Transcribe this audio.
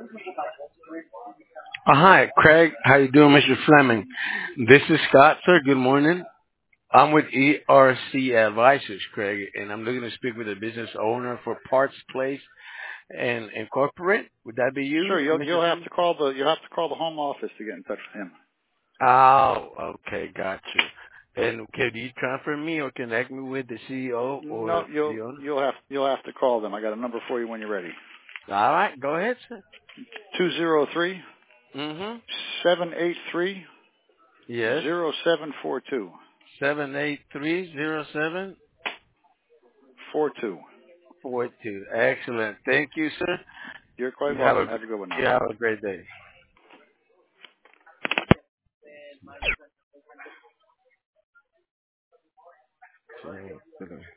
Hi, Craig. How you doing, Mr. Fleming? This is Scott, sir. Good morning. I'm with ERC Advisors, Craig, and I'm looking to speak with a business owner for Parts Place and Incorporate. Would that be Sure, you, you'll Mr. have Fleming? to call the home office to get in touch with him. Oh, okay, got you. And can you transfer me or connect me with the CEO No, or the owner? you'll have to call them. I got a number for you when you're ready. All right, go ahead, sir. 203 Mm-hmm. 783 Yes. 0742 7830742. 42. Excellent. Thank you, sir. You're quite You have a welcome. Have a good one now. you have a great day. Sí,